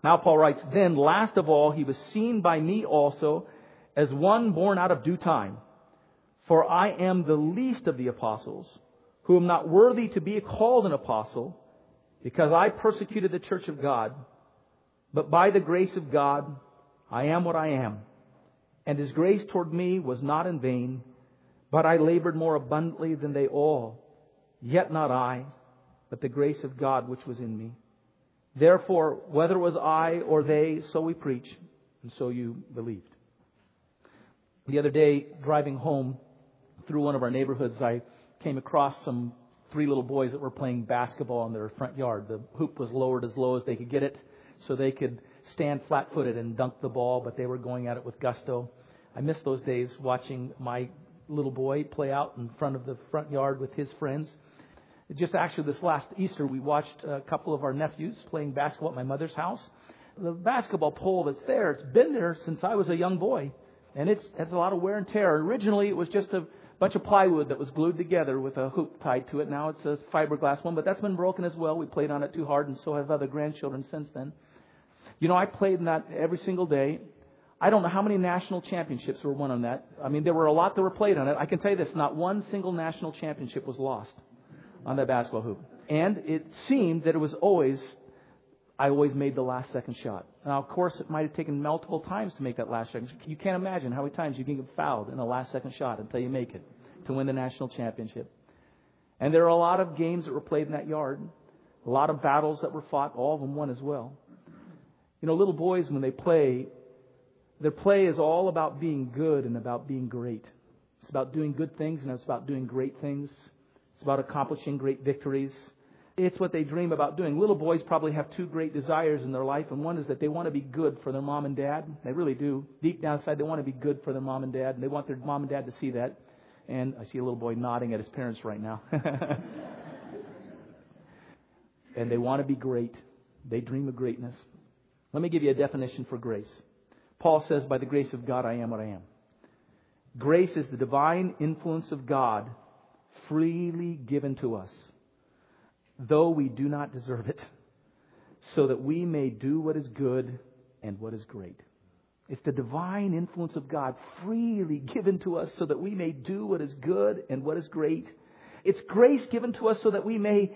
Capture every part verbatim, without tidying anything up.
Now Paul writes, then last of all, he was seen by me also as one born out of due time. For I am the least of the apostles, who am not worthy to be called an apostle, because I persecuted the church of God. But by the grace of God, I am what I am. And His grace toward me was not in vain, but I labored more abundantly than they all. Yet not I, but the grace of God which was in me. Therefore, whether it was I or they, so we preach, and so you believed. The other day, driving home through one of our neighborhoods, I came across some three little boys that were playing basketball in their front yard. The hoop was lowered as low as they could get it, so they could stand flat-footed and dunk the ball, but they were going at it with gusto. I miss those days watching my little boy play out in front of the front yard with his friends. Just actually this last Easter, we watched a couple of our nephews playing basketball at my mother's house. The basketball pole that's there, it's been there since I was a young boy. And it's has a lot of wear and tear. Originally, it was just a bunch of plywood that was glued together with a hoop tied to it. Now it's a fiberglass one, but that's been broken as well. We played on it too hard, and so have other grandchildren since then. You know, I played in that every single day. I don't know how many national championships were won on that. I mean, there were a lot that were played on it. I can tell you this, not one single national championship was lost on that basketball hoop. And it seemed that it was always, I always made the last second shot. Now, of course, it might have taken multiple times to make that last second shot. You can't imagine how many times you can get fouled in the last second shot until you make it to win the national championship. And there are a lot of games that were played in that yard. A lot of battles that were fought, all of them won as well. You know, little boys, when they play, their play is all about being good and about being great. It's about doing good things and it's about doing great things. It's about accomplishing great victories. It's what they dream about doing. Little boys probably have two great desires in their life, and one is that they want to be good for their mom and dad. They really do. Deep down inside, they want to be good for their mom and dad, and they want their mom and dad to see that. And I see a little boy nodding at his parents right now. And they want to be great. They dream of greatness. Let me give you a definition for grace. Paul says, by the grace of God, I am what I am. Grace is the divine influence of God freely given to us, though we do not deserve it, so that we may do what is good and what is great. It's the divine influence of God freely given to us so that we may do what is good and what is great. It's grace given to us so that we may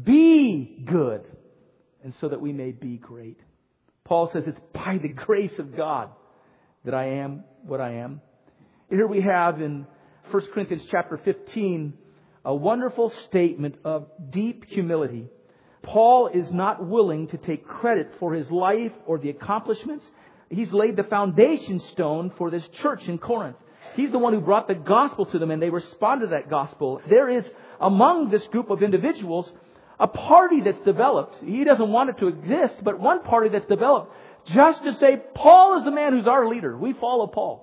be good and so that we may be great. Paul says it's by the grace of God that I am what I am. Here we have in First Corinthians chapter fifteen a wonderful statement of deep humility. Paul is not willing to take credit for his life or the accomplishments. He's laid the foundation stone for this church in Corinth. He's the one who brought the gospel to them and they responded to that gospel. There is among this group of individuals a party that's developed. He doesn't want it to exist, but one party that's developed just to say, Paul is the man who's our leader. We follow Paul.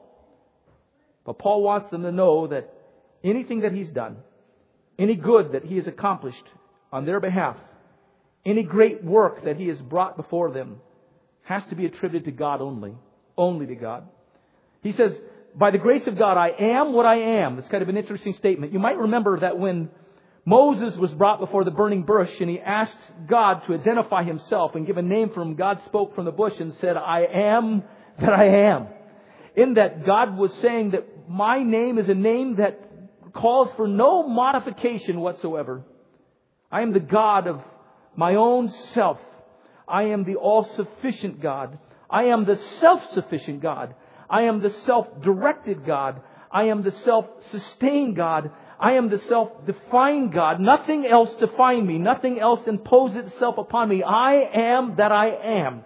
But Paul wants them to know that anything that he's done, any good that he has accomplished on their behalf, any great work that he has brought before them has to be attributed to God only. Only to God. He says, by the grace of God, I am what I am. It's kind of an interesting statement. You might remember that when Moses was brought before the burning bush and he asked God to identify himself and give a name for him, God spoke from the bush and said, I am that I am. In that, God was saying that my name is a name that calls for no modification whatsoever. I am the God of my own self. I am the all-sufficient God. I am the self-sufficient God. I am the self-directed God. I am the self-sustained God. I am the self-defined God. Nothing else defines me. Nothing else imposes itself upon me. I am that I am.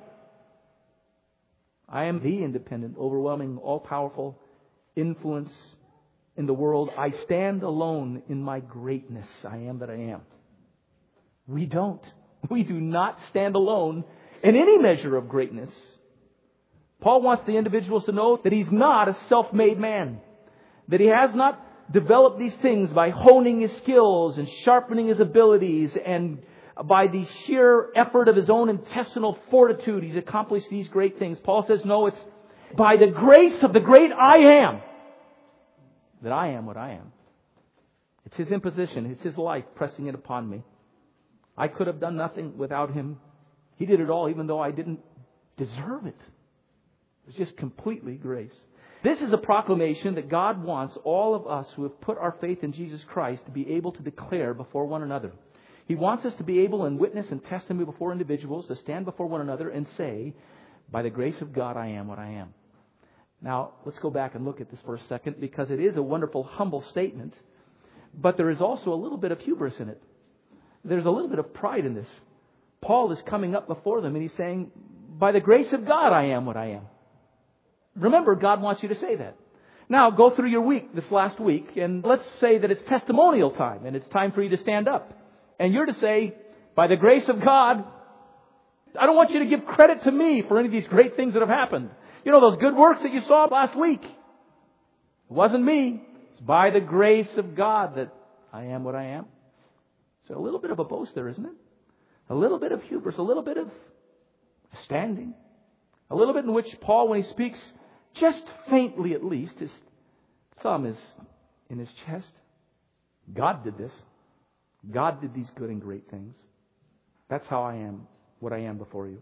I am the independent, overwhelming, all-powerful influence in the world. I stand alone in my greatness. I am that I am. We don't. We do not stand alone in any measure of greatness. Paul wants the individuals to know that he's not a self-made man. That he has not developed these things by honing his skills and sharpening his abilities, and by the sheer effort of his own intestinal fortitude he's accomplished these great things. Paul says, no, it's by the grace of the great I am that I am what I am. It's His imposition. It's His life pressing it upon me. I could have done nothing without Him. He did it all, even though I didn't deserve it. It's just completely grace. This is a proclamation that God wants all of us who have put our faith in Jesus Christ to be able to declare before one another. He wants us to be able in witness and testimony before individuals to stand before one another and say, by the grace of God, I am what I am. Now, let's go back and look at this for a second, because it is a wonderful, humble statement, but there is also a little bit of hubris in it. There's a little bit of pride in this. Paul is coming up before them and he's saying, by the grace of God, I am what I am. Remember, God wants you to say that. Now, go through your week this last week, and let's say that it's testimonial time, and it's time for you to stand up. And you're to say, by the grace of God, I don't want you to give credit to me for any of these great things that have happened. You know, those good works that you saw last week. It wasn't me. It's by the grace of God that I am what I am. So a little bit of a boast there, isn't it? A little bit of hubris, a little bit of standing. A little bit in which Paul, when he speaks, just faintly at least, his thumb is in his chest. God did this. God did these good and great things. That's how I am, what I am before you.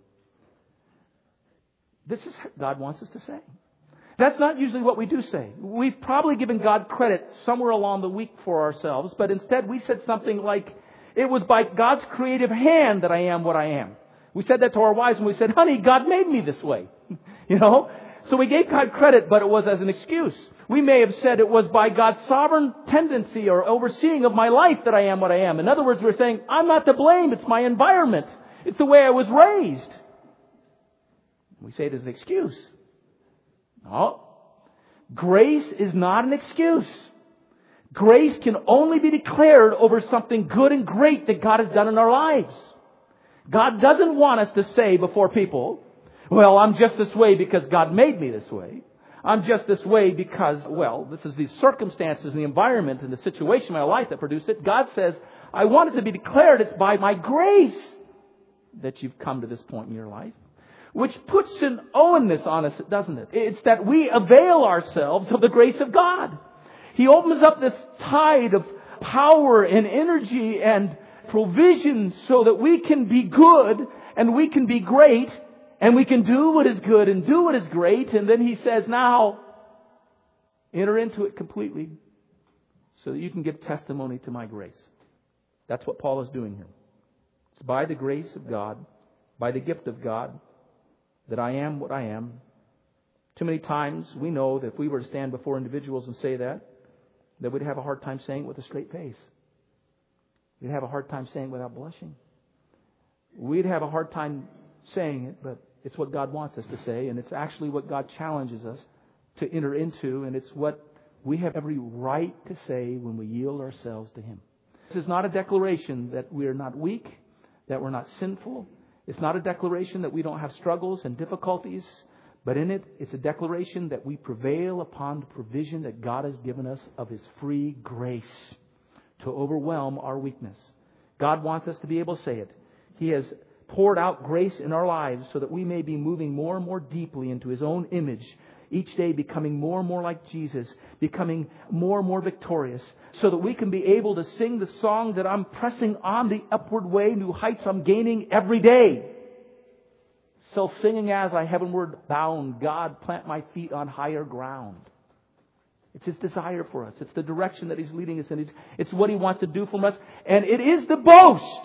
This is what God wants us to say. That's not usually what we do say. We've probably given God credit somewhere along the week for ourselves, but instead we said something like, it was by God's creative hand that I am what I am. We said that to our wives and we said, honey, God made me this way. You know? So we gave God credit, but it was as an excuse. We may have said it was by God's sovereign tendency or overseeing of my life that I am what I am. In other words, we're saying, I'm not to blame. It's my environment. It's the way I was raised. We say it as an excuse. No. Grace is not an excuse. Grace can only be declared over something good and great that God has done in our lives. God doesn't want us to say before people, well, I'm just this way because God made me this way. I'm just this way because, well, this is the circumstances and the environment and the situation in my life that produced it. God says, I want it to be declared it's by my grace that you've come to this point in your life. Which puts an ownness on us, doesn't it? It's that we avail ourselves of the grace of God. He opens up this tide of power and energy and provision so that we can be good and we can be great and we can do what is good and do what is great. And then He says, now enter into it completely so that you can give testimony to my grace. That's what Paul is doing here. It's by the grace of God, by the gift of God, that I am what I am. Too many times we know that if we were to stand before individuals and say that, that we'd have a hard time saying it with a straight face. We'd have a hard time saying it without blushing. We'd have a hard time saying it, but it's what God wants us to say, and it's actually what God challenges us to enter into, and it's what we have every right to say when we yield ourselves to Him. This is not a declaration that we are not weak, that we're not sinful. It's not a declaration that we don't have struggles and difficulties, but in it, it's a declaration that we prevail upon the provision that God has given us of His free grace to overwhelm our weakness. God wants us to be able to say it. He has poured out grace in our lives so that we may be moving more and more deeply into His own image, each day becoming more and more like Jesus, becoming more and more victorious, so that we can be able to sing the song that I'm pressing on the upward way, new heights I'm gaining every day. So singing as I heavenward bound, God, plant my feet on higher ground. It's His desire for us. It's the direction that He's leading us in. It's, it's what He wants to do from us. And it is the boast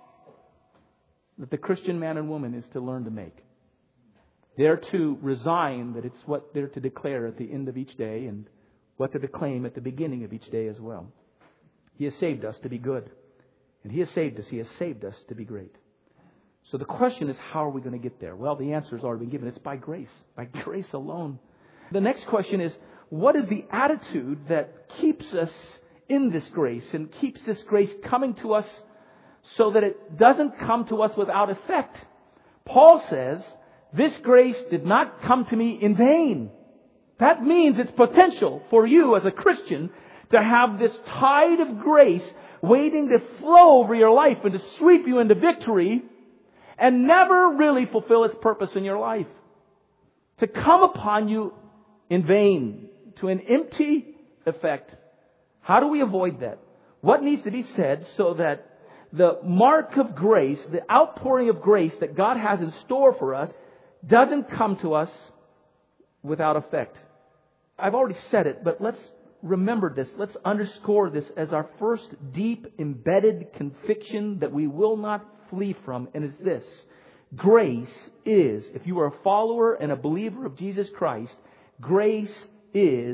that the Christian man and woman is to learn to make. They're to resign that it's what they're to declare at the end of each day and what they're to claim at the beginning of each day as well. He has saved us to be good. And He has saved us. He has saved us to be great. So the question is, how are we going to get there? Well, the answer has already been given. It's by grace. By grace alone. The next question is, what is the attitude that keeps us in this grace and keeps this grace coming to us so that it doesn't come to us without effect? Paul says, this grace did not come to me in vain. That means it's potential for you as a Christian to have this tide of grace waiting to flow over your life and to sweep you into victory and never really fulfill its purpose in your life. To come upon you in vain, to an empty effect. How do we avoid that? What needs to be said so that the mark of grace, the outpouring of grace that God has in store for us, doesn't come to us without effect. I've already said it, but let's remember this. Let's underscore this as our first deep embedded conviction that we will not flee from. And it's this. Grace is, if you are a follower and a believer of Jesus Christ, grace is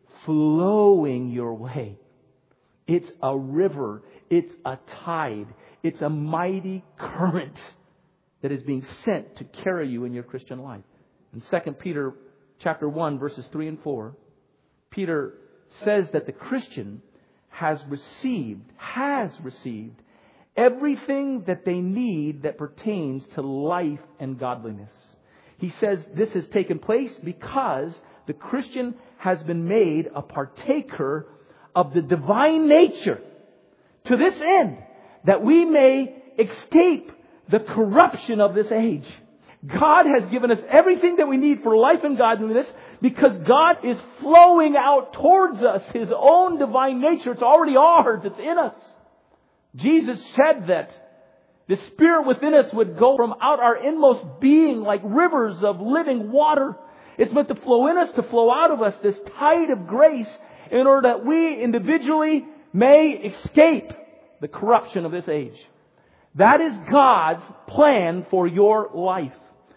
flowing your way. It's a river. It's a tide. It's a mighty current that is being sent to carry you in your Christian life. In Second Peter chapter one, verses three and four, Peter says that the Christian has received, has received everything that they need that pertains to life and godliness. He says this has taken place because the Christian has been made a partaker of the divine nature, to this end that we may escape the corruption of this age. God has given us everything that we need for life and godliness because God is flowing out towards us His own divine nature. It's already ours. It's in us. Jesus said that the Spirit within us would go from out our inmost being like rivers of living water. It's meant to flow in us, to flow out of us, this tide of grace, in order that we individually may escape the corruption of this age. That is God's plan for your life.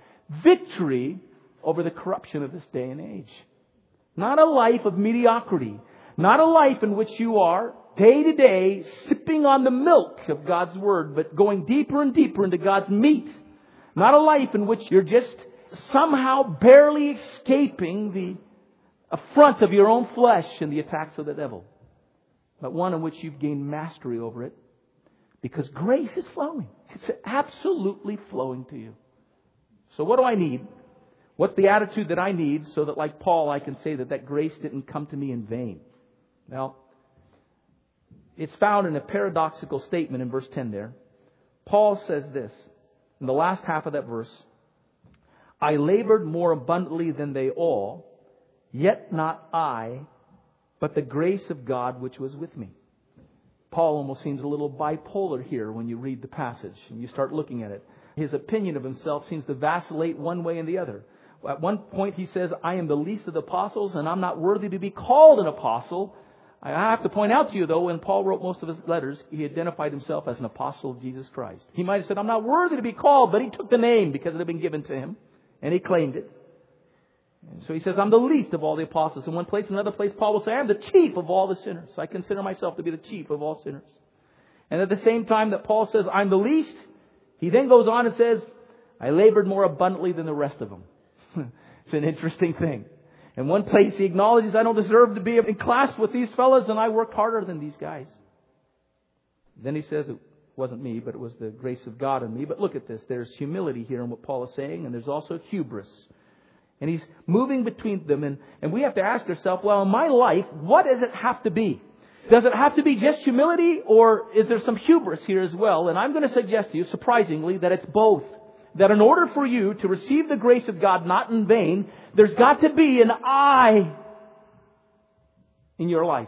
Victory over the corruption of this day and age. Not a life of mediocrity. Not a life in which you are day to day sipping on the milk of God's Word, but going deeper and deeper into God's meat. Not a life in which you're just somehow barely escaping the affront of your own flesh and the attacks of the devil. But one in which you've gained mastery over it because grace is flowing. It's absolutely flowing to you. So what do I need? What's the attitude that I need so that, like Paul, I can say that that grace didn't come to me in vain? Well, it's found in a paradoxical statement in verse ten there. Paul says this, in the last half of that verse, I labored more abundantly than they all, yet not I, but the grace of God which was with me. Paul almost seems a little bipolar here when you read the passage and you start looking at it. His opinion of himself seems to vacillate one way and the other. At one point he says, I am the least of the apostles and I'm not worthy to be called an apostle. I have to point out to you, though, when Paul wrote most of his letters, he identified himself as an apostle of Jesus Christ. He might have said, I'm not worthy to be called, but he took the name because it had been given to him, and he claimed it. And so he says, I'm the least of all the apostles. In one place, in another place, Paul will say, I'm the chief of all the sinners. I consider myself to be the chief of all sinners. And at the same time that Paul says, I'm the least, he then goes on and says, I labored more abundantly than the rest of them. It's an interesting thing. In one place, he acknowledges, I don't deserve to be in class with these fellas, and I worked harder than these guys. Then he says, it wasn't me, but it was the grace of God in me. But look at this. There's humility here in what Paul is saying, and there's also hubris. And he's moving between them, and, and we have to ask ourselves, well, in my life, what does it have to be? Does it have to be just humility, or is there some hubris here as well? And I'm going to suggest to you, surprisingly, that it's both. That in order for you to receive the grace of God not in vain, there's got to be an I in your life.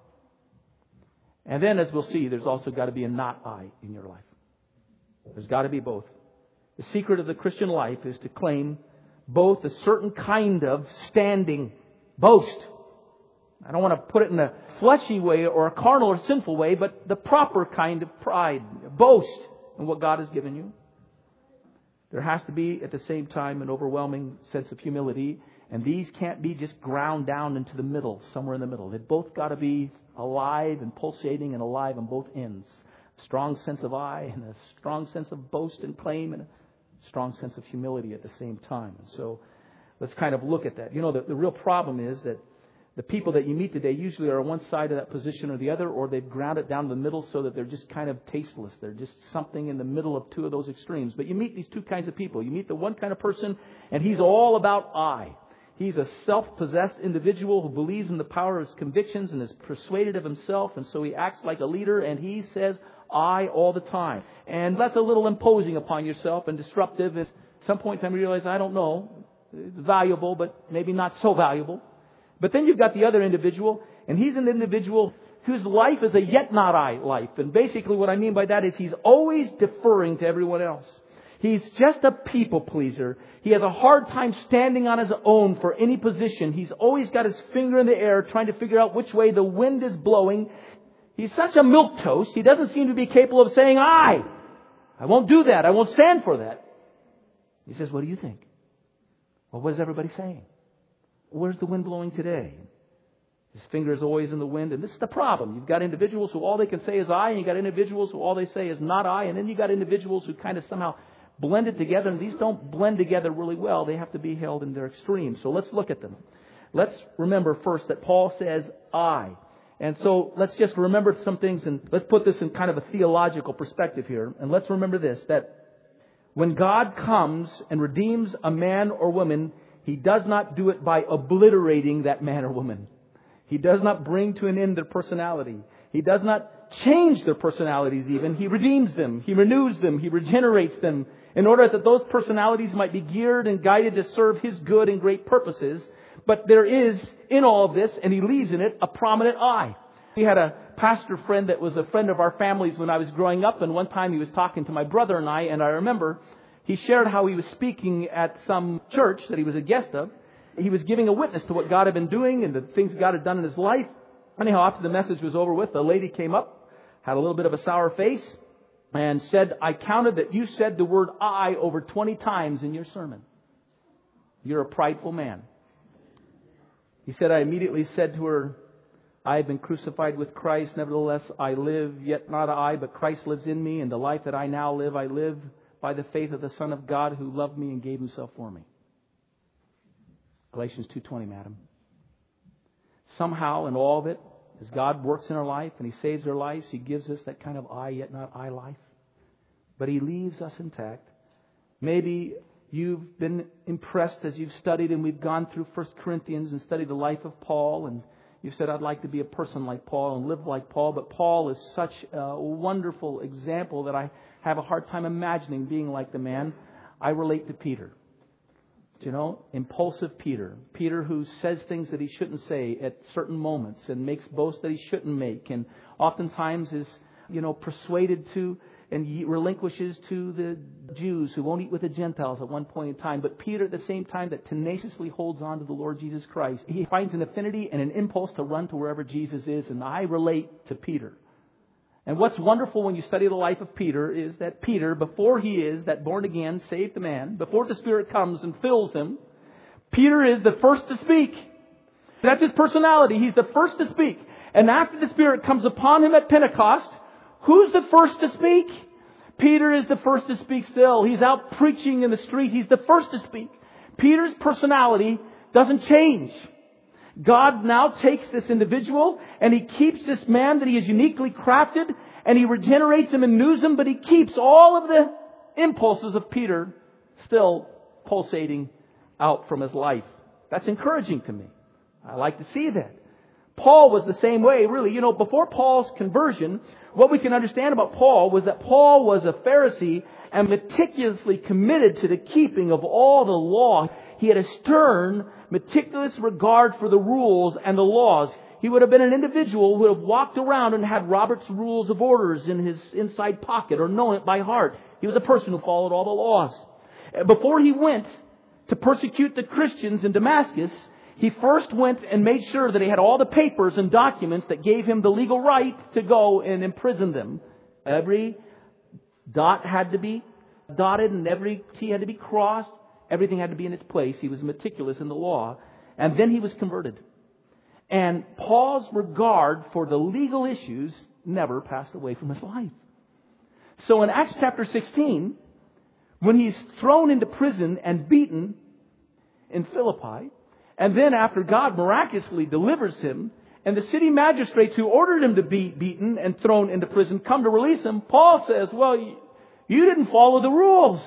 And then, as we'll see, there's also got to be a not I in your life. There's got to be both. The secret of the Christian life is to claim both a certain kind of standing, boast. I don't want to put it in a fleshy way or a carnal or sinful way, but the proper kind of pride, boast in what God has given you. There has to be, at the same time, an overwhelming sense of humility. And these can't be just ground down into the middle, somewhere in the middle. They've both got to be alive and pulsating and alive on both ends. A strong sense of I and a strong sense of boast and claim and a strong sense of humility at the same time. And so let's kind of look at that. You know, the, the real problem is that the people that you meet today usually are on one side of that position or the other, or they've ground it down the middle so that they're just kind of tasteless. They're just something in the middle of two of those extremes. But you meet these two kinds of people. You meet the one kind of person, and he's all about I. He's a self-possessed individual who believes in the power of his convictions and is persuaded of himself, and so he acts like a leader, and he says I all the time. And that's a little imposing upon yourself and disruptive. At some point in time you realize, I don't know, it's valuable, but maybe not so valuable. But then you've got the other individual, and he's an individual whose life is a yet not I life. And basically what I mean by that is he's always deferring to everyone else. He's just a people pleaser. He has a hard time standing on his own for any position. He's always got his finger in the air trying to figure out which way the wind is blowing. He's such a milquetoast. He doesn't seem to be capable of saying, I. I won't do that. I won't stand for that. He says, what do you think? Well, what is everybody saying? Where's the wind blowing today? His finger is always in the wind. And this is the problem. You've got individuals who all they can say is I, and you've got individuals who all they say is not I. And then you've got individuals who kind of somehow blend it together. And these don't blend together really well. They have to be held in their extremes. So let's look at them. Let's remember first that Paul says I. And so let's just remember some things, and let's put this in kind of a theological perspective here. And let's remember this, that when God comes and redeems a man or woman, He does not do it by obliterating that man or woman. He does not bring to an end their personality. He does not change their personalities even. He redeems them. He renews them. He regenerates them in order that those personalities might be geared and guided to serve His good and great purposes. But there is, in all of this, and He leaves in it, a prominent I. We had a pastor friend that was a friend of our family's when I was growing up. And one time he was talking to my brother and I. And I remember he shared how he was speaking at some church that he was a guest of. He was giving a witness to what God had been doing and the things God had done in his life. Anyhow, after the message was over with, a lady came up, had a little bit of a sour face, and said, I counted that you said the word I over twenty times in your sermon. You're a prideful man. He said, I immediately said to her, I have been crucified with Christ. Nevertheless, I live, yet not I, but Christ lives in me. And the life that I now live, I live by the faith of the Son of God who loved me and gave Himself for me. Galatians two twenty, madam. Somehow in all of it, as God works in our life and He saves our lives, He gives us that kind of I, yet not I life. But He leaves us intact. Maybe you've been impressed as you've studied and we've gone through First Corinthians and studied the life of Paul, and you said, I'd like to be a person like Paul and live like Paul. But Paul is such a wonderful example that I have a hard time imagining being like the man. I relate to Peter. You know, impulsive Peter. Peter who says things that he shouldn't say at certain moments and makes boasts that he shouldn't make. And oftentimes is, you know, persuaded to and relinquishes to the Jews who won't eat with the Gentiles at one point in time. But Peter at the same time that tenaciously holds on to the Lord Jesus Christ. He finds an affinity and an impulse to run to wherever Jesus is. And I relate to Peter. And what's wonderful when you study the life of Peter is that Peter, before he is that born again, saved man, before the Spirit comes and fills him, Peter is the first to speak. That's his personality. He's the first to speak. And after the Spirit comes upon him at Pentecost, who's the first to speak? Peter is the first to speak still. He's out preaching in the street. He's the first to speak. Peter's personality doesn't change. God now takes this individual and He keeps this man that He has uniquely crafted and He regenerates him and renews him, but He keeps all of the impulses of Peter still pulsating out from his life. That's encouraging to me. I like to see that. Paul was the same way, really. You know, before Paul's conversion, what we can understand about Paul was that Paul was a Pharisee and meticulously committed to the keeping of all the law. He had a stern, meticulous regard for the rules and the laws. He would have been an individual who would have walked around and had Robert's Rules of Orders in his inside pocket or known it by heart. He was a person who followed all the laws. Before he went to persecute the Christians in Damascus, he first went and made sure that he had all the papers and documents that gave him the legal right to go and imprison them. Every dot had to be dotted and every T had to be crossed. Everything had to be in its place. He was meticulous in the law. And then he was converted. And Paul's regard for the legal issues never passed away from his life. So in Acts chapter sixteen, when he's thrown into prison and beaten in Philippi, and then after God miraculously delivers him, and the city magistrates who ordered him to be beaten and thrown into prison come to release him, Paul says, well, you didn't follow the rules.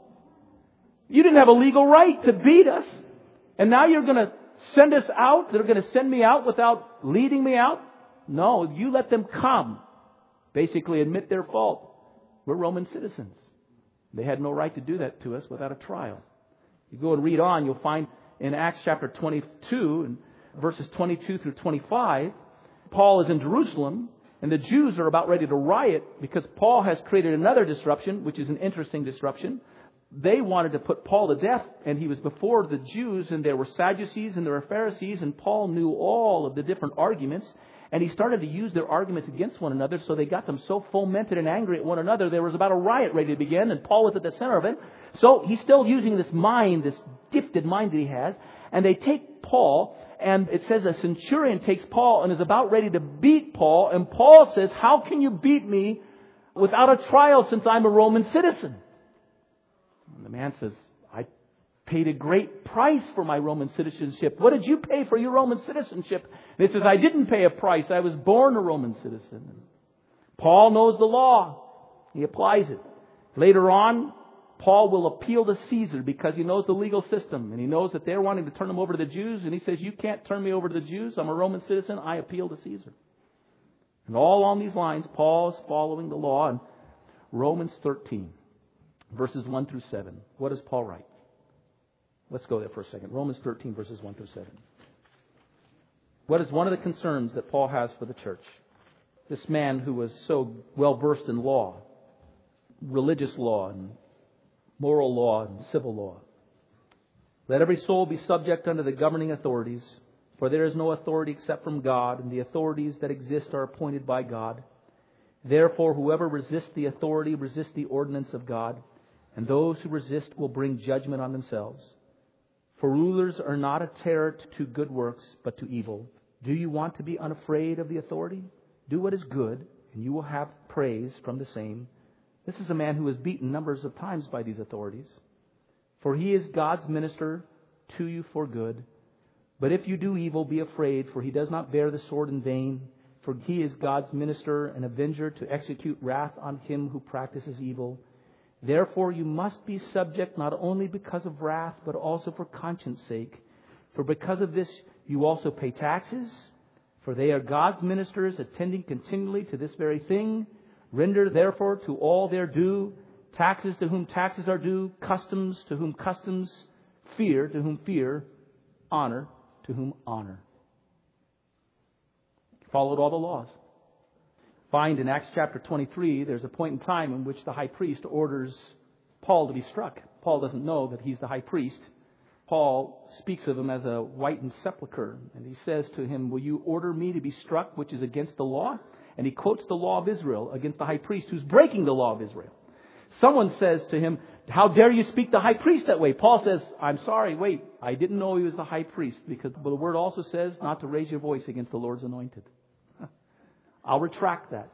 You didn't have a legal right to beat us. And now you're going to send us out? They're going to send me out without leading me out? No, you let them come. Basically admit their fault. We're Roman citizens. They had no right to do that to us without a trial. You go and read on, you'll find in Acts chapter twenty-two, and verses twenty-two through twenty-five, Paul is in Jerusalem, and the Jews are about ready to riot because Paul has created another disruption, which is an interesting disruption. they wanted to put Paul to death, and he was before the Jews, and there were Sadducees and there were Pharisees, and Paul knew all of the different arguments, and he started to use their arguments against one another, so they got them so fomented and angry at one another, there was about a riot ready to begin, and Paul was at the center of it. So he's still using this mind, this gifted mind that he has, and they take Paul, and it says a centurion takes Paul and is about ready to beat Paul, and Paul says, "How can you beat me without a trial since I'm a Roman citizen?" And the man says, "I paid a great price for my Roman citizenship. What did you pay for your Roman citizenship?" And he says, "I didn't pay a price. I was born a Roman citizen." And Paul knows the law. He applies it. Later on, Paul will appeal to Caesar because he knows the legal system. And he knows that they're wanting to turn him over to the Jews. And he says, "You can't turn me over to the Jews. I'm a Roman citizen. I appeal to Caesar." And all on these lines, Paul is following the law. In Romans thirteen, verses one through seven. What does Paul write? Let's go there for a second. Romans thirteen, verses one through seven. What is one of the concerns that Paul has for the church? This man who was so well versed in law, religious law and moral law and civil law. "Let every soul be subject unto the governing authorities, for there is no authority except from God, and the authorities that exist are appointed by God. Therefore, whoever resists the authority resists the ordinance of God, and those who resist will bring judgment on themselves. For rulers are not a terror to good works, but to evil. Do you want to be unafraid of the authority? Do what is good, and you will have praise from the same. This is a man who was beaten numbers of times by these authorities. For he is God's minister to you for good. But if you do evil, be afraid, for he does not bear the sword in vain. For he is God's minister and avenger to execute wrath on him who practices evil. Therefore you must be subject not only because of wrath, but also for conscience sake. For because of this you also pay taxes, for they are God's ministers, attending continually to this very thing. Render therefore to all their due, taxes to whom taxes are due, customs to whom customs, fear to whom fear, honor to whom honor." Followed all the laws. Find in Acts chapter twenty-three, there's a point in time in which the high priest orders Paul to be struck. Paul doesn't know that he's the high priest. Paul speaks of him as a whitened sepulchre. And he says to him, "Will you order me to be struck, which is against the law?" And he quotes the law of Israel against the high priest who's breaking the law of Israel. Someone says to him, "How dare you speak the high priest that way?" Paul says, "I'm sorry, wait, I didn't know he was the high priest, because the word also says not to raise your voice against the Lord's anointed." I'll retract that.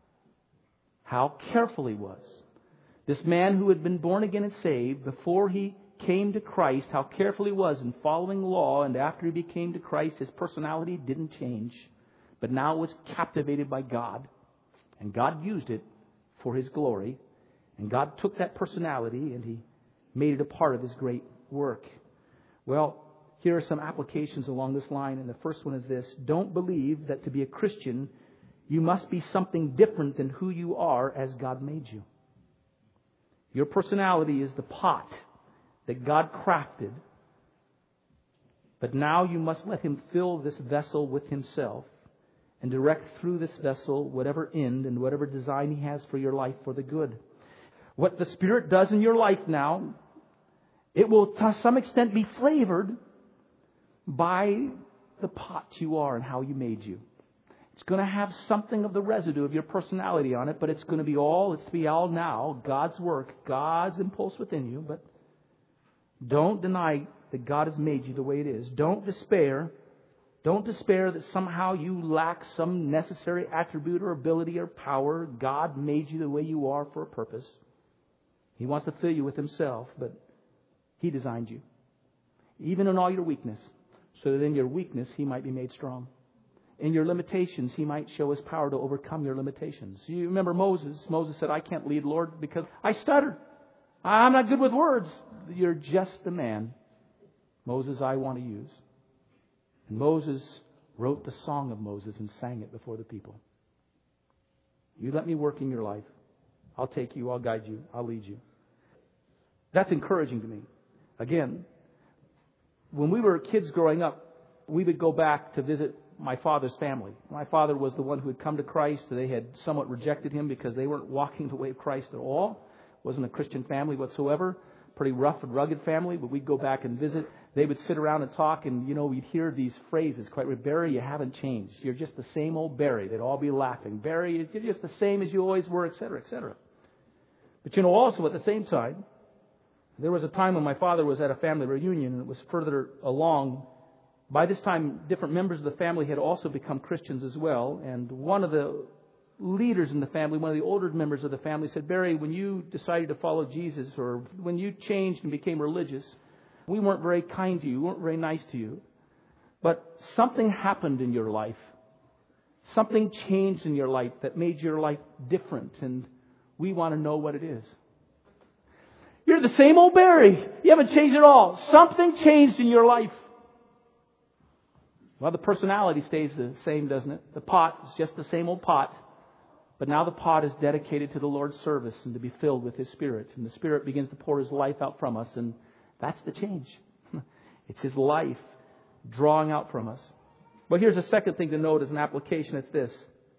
How careful he was. This man who had been born again and saved before he came to Christ, how careful he was in following law, and after he became to Christ, his personality didn't change, but now was captivated by God, and God used it for His glory, and God took that personality and He made it a part of His great work. Well, here are some applications along this line, and the first one is this: don't believe that to be a Christian you must be something different than who you are as God made you. Your personality is the pot that God crafted, but now you must let Him fill this vessel with Himself and direct through this vessel whatever end and whatever design He has for your life for the good. What the Spirit does in your life now, it will to some extent be flavored by the pot you are and how He made you. It's going to have something of the residue of your personality on it, but it's going to be all, it's to be all now God's work, God's impulse within you. But don't deny that God has made you the way it is. Don't despair. Don't despair that somehow you lack some necessary attribute or ability or power. God made you the way you are for a purpose. He wants to fill you with Himself, but He designed you, even in all your weakness, so that in your weakness He might be made strong. In your limitations, He might show His power to overcome your limitations. You remember Moses. Moses said, "I can't lead, Lord, because I stutter. I'm not good with words." You're just the man, Moses, I want to use. And Moses wrote the song of Moses and sang it before the people. You let me work in your life. I'll take you. I'll guide you. I'll lead you. That's encouraging to me. Again, when we were kids growing up, we would go back to visit my father's family. My father was the one who had come to Christ. They had somewhat rejected him because they weren't walking the way of Christ at all. It wasn't a Christian family whatsoever. pretty rough and rugged family, but we'd go back and visit. They would sit around and talk, and, you know, we'd hear these phrases quite, Barry, you haven't changed. You're just the same old Barry. They'd all be laughing. Barry, you're just the same as you always were, et cetera, et cetera. But, you know, also at the same time, there was a time when my father was at a family reunion, and it was further along. By this time, different members of the family had also become Christians as well. And one of the leaders in the family, one of the older members of the family said, Barry, when you decided to follow Jesus, or when you changed and became religious, we weren't very kind to you, we weren't very nice to you. But something happened in your life. Something changed in your life that made your life different. And we want to know what it is. You're the same old Barry. You haven't changed at all. Something changed in your life. Well, the personality stays the same, doesn't it? The pot is just the same old pot. But now the pot is dedicated to the Lord's service and to be filled with His Spirit. And the Spirit begins to pour His life out from us. And that's the change. It's His life drawing out from us. But here's a second thing to note as an application. It's this.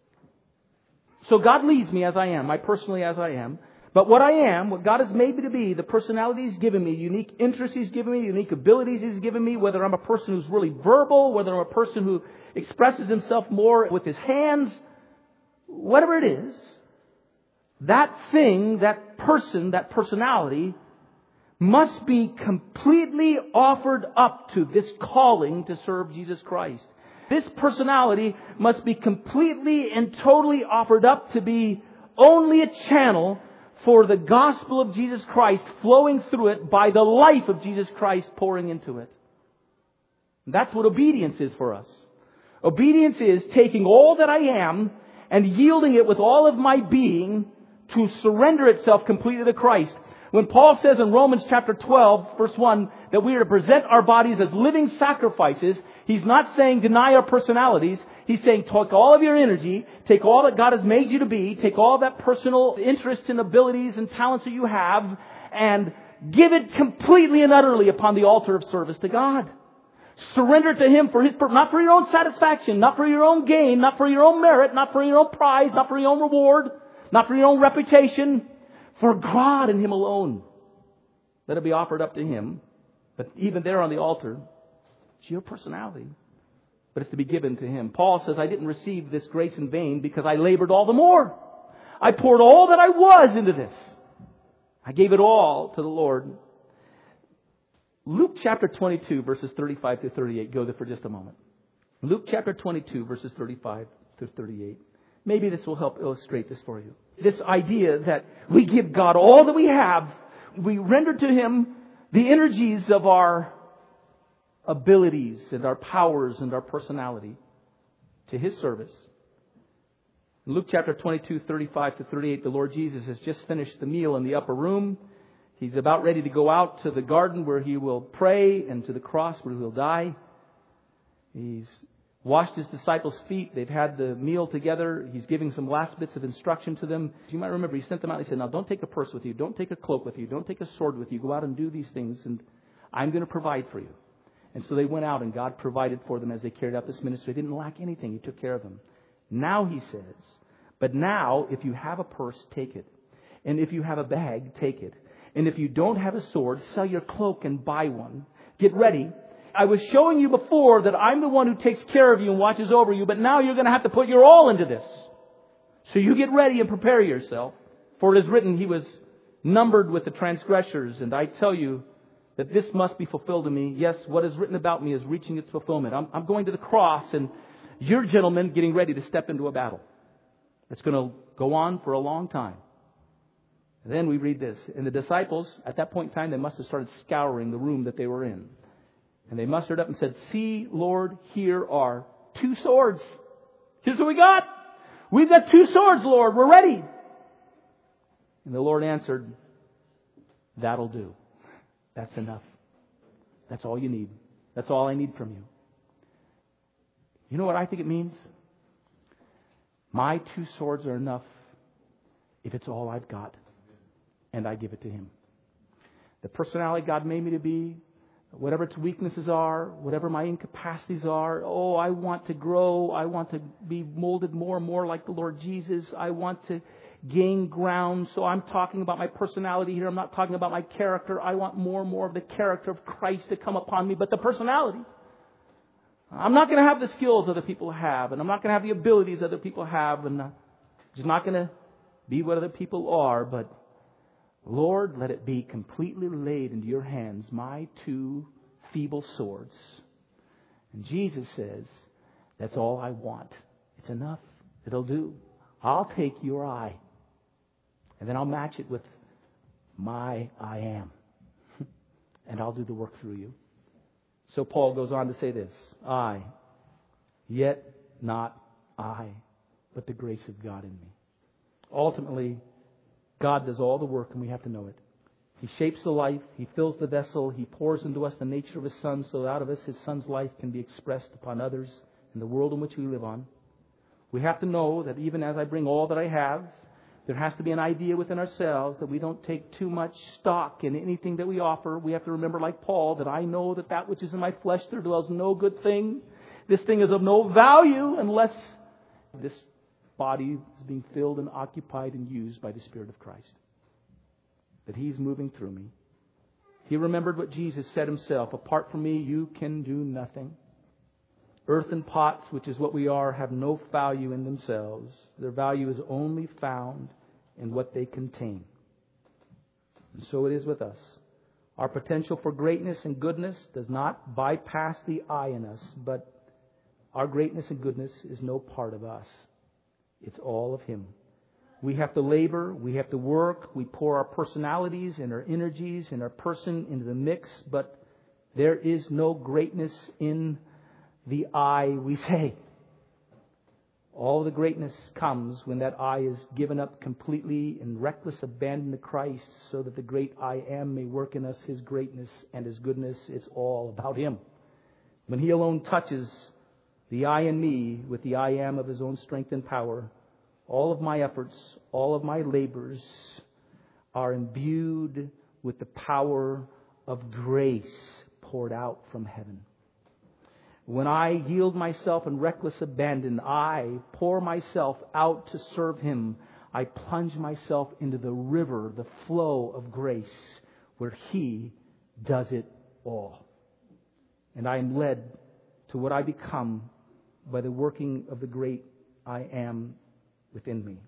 So God leaves me as I am. I personally as I am. But what I am, what God has made me to be, the personality He's given me, unique interests He's given me, unique abilities He's given me, whether I'm a person who's really verbal, whether I'm a person who expresses himself more with his hands, whatever it is, that thing, that person, that personality must be completely offered up to this calling to serve Jesus Christ. This personality must be completely and totally offered up to be only a channel for the gospel of Jesus Christ flowing through it by the life of Jesus Christ pouring into it. That's what obedience is for us. Obedience is taking all that I am and yielding it with all of my being to surrender itself completely to Christ. When Paul says in Romans chapter twelve, verse one, that we are to present our bodies as living sacrifices, he's not saying deny our personalities. He's saying take all of your energy, take all that God has made you to be, take all that personal interests and abilities and talents that you have, and give it completely and utterly upon the altar of service to God. Surrender to Him for His, not for your own satisfaction, not for your own gain, not for your own merit, not for your own prize, not for your own reward, not for your own reputation, for God and Him alone. Let it be offered up to Him. But even there on the altar, it's your personality. But it's to be given to Him. Paul says, I didn't receive this grace in vain because I labored all the more. I poured all that I was into this. I gave it all to the Lord. Luke chapter twenty-two, verses thirty-five to thirty-eight. Go there for just a moment. Luke chapter twenty-two, verses thirty-five to thirty-eight. Maybe this will help illustrate this for you. This idea that we give God all that we have. We render to Him the energies of our abilities and our powers and our personality to His service. In Luke chapter twenty-two, thirty-five to thirty-eight, the Lord Jesus has just finished the meal in the upper room. He's about ready to go out to the garden where He will pray and to the cross where He will die. He's washed His disciples' feet. They've had the meal together. He's giving some last bits of instruction to them. You might remember He sent them out. He said, now don't take a purse with you. Don't take a cloak with you. Don't take a sword with you. Go out and do these things and I'm going to provide for you. And so they went out and God provided for them as they carried out this ministry. They didn't lack anything. He took care of them. Now He says, but now if you have a purse, take it. And if you have a bag, take it. And if you don't have a sword, sell your cloak and buy one. Get ready. I was showing you before that I'm the one who takes care of you and watches over you, but now you're going to have to put your all into this. So you get ready and prepare yourself. For it is written, He was numbered with the transgressors. And I tell you that this must be fulfilled in me. Yes, what is written about me is reaching its fulfillment. I'm, I'm going to the cross and you're, gentlemen, getting ready to step into a battle. It's going to go on for a long time. And then we read this. And the disciples, at that point in time, they must have started scouring the room that they were in. And they mustered up and said, see, Lord, here are two swords. Here's what we got. We've got two swords, Lord. We're ready. And the Lord answered, that'll do. That's enough. That's all you need. That's all I need from you. You know what I think it means? My two swords are enough if it's all I've got. And I give it to Him. The personality God made me to be, whatever its weaknesses are, whatever my incapacities are. Oh, I want to grow. I want to be molded more and more like the Lord Jesus. I want to gain ground. So I'm talking about my personality here. I'm not talking about my character. I want more and more of the character of Christ to come upon me. But the personality, I'm not going to have the skills other people have. And I'm not going to have the abilities other people have. And I'm just not going to be what other people are. But Lord, let it be completely laid into your hands, my two feeble swords. And Jesus says, that's all I want. It's enough. It'll do. I'll take your I. And then I'll match it with my I am. And I'll do the work through you. So Paul goes on to say this. I, yet not I, but the grace of God in me. Ultimately, God does all the work and we have to know it. He shapes the life. He fills the vessel. He pours into us the nature of His Son so that out of us His Son's life can be expressed upon others in the world in which we live on. We have to know that even as I bring all that I have, there has to be an idea within ourselves that we don't take too much stock in anything that we offer. We have to remember, like Paul, that I know that that which is in my flesh, there dwells no good thing. This thing is of no value unless this body is being filled and occupied and used by the Spirit of Christ. That He's moving through me. He remembered what Jesus said Himself. Apart from me, you can do nothing. Earthen pots, which is what we are, have no value in themselves. Their value is only found in what they contain. And so it is with us. Our potential for greatness and goodness does not bypass the I in us, but our greatness and goodness is no part of us. It's all of Him. We have to labor, we have to work, we pour our personalities and our energies and our person into the mix, but there is no greatness in the I, we say. All the greatness comes when that I is given up completely in reckless abandon to Christ so that the great I am may work in us His greatness and His goodness. It's all about Him. When He alone touches the I in me with the I am of His own strength and power, all of my efforts, all of my labors are imbued with the power of grace poured out from heaven. When I yield myself in reckless abandon, I pour myself out to serve Him. I plunge myself into the river, the flow of grace, where He does it all. And I am led to what I become by the working of the great I am within me.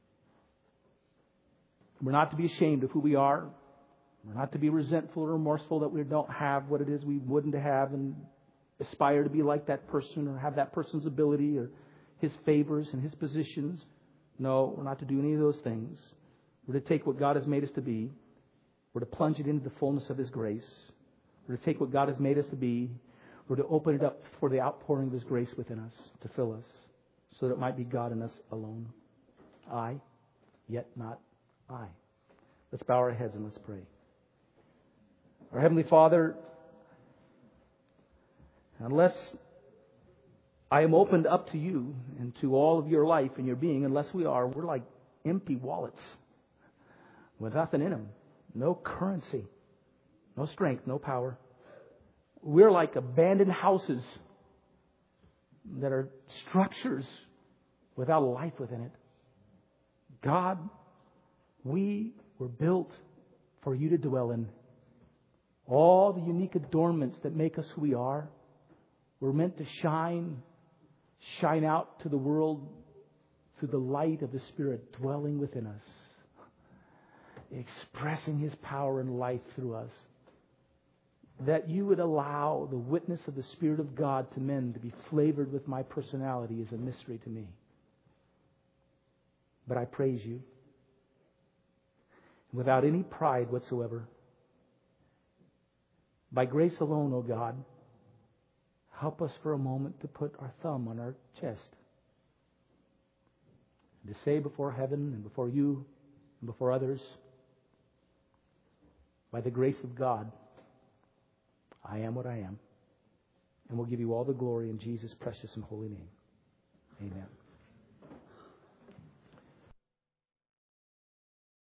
We're not to be ashamed of who we are. We're not to be resentful or remorseful that we don't have what it is we wouldn't have and aspire to be like that person or have that person's ability or his favors and his positions. No, we're not to do any of those things. We're to take what God has made us to be. We're to plunge it into the fullness of His grace. We're to take what God has made us to be. We're to open it up for the outpouring of His grace within us to fill us so that it might be God in us alone. I, yet not I. Let's bow our heads and let's pray. Our Heavenly Father, unless I am opened up to You and to all of Your life and Your being, unless we are, we're like empty wallets with nothing in them. No currency, no strength, no power. We're like abandoned houses that are structures without life within it. God, we were built for You to dwell in. All the unique adornments that make us who we are, we're meant to shine, shine out to the world through the light of the Spirit dwelling within us, expressing His power and life through us. That You would allow the witness of the Spirit of God to men to be flavored with my personality is a mystery to me. But I praise You. Without any pride whatsoever. By grace alone, O God, help us for a moment to put our thumb on our chest. And to say before heaven and before You and before others, by the grace of God, I am what I am. And we'll give You all the glory in Jesus' precious and holy name. Amen.